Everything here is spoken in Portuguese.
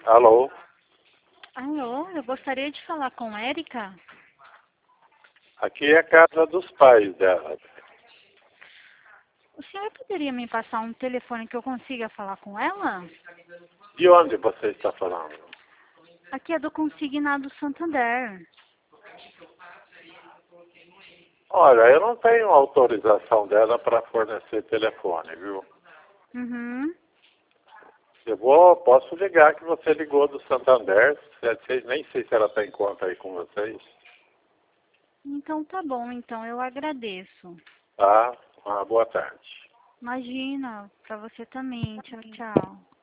Alô? Alô, eu gostaria de falar com Érica. Aqui é a casa dos pais dela. O senhor poderia me passar um telefone que eu consiga falar com ela? De onde você está falando? Aqui é do Consignado Santander. Olha, eu não tenho autorização dela para fornecer telefone, viu? Uhum. Posso ligar que você ligou do Santander, nem sei se ela está em conta aí com vocês. Então tá bom, então eu agradeço. Tá? Uma boa tarde. Imagina, pra você também. Tchau, tchau.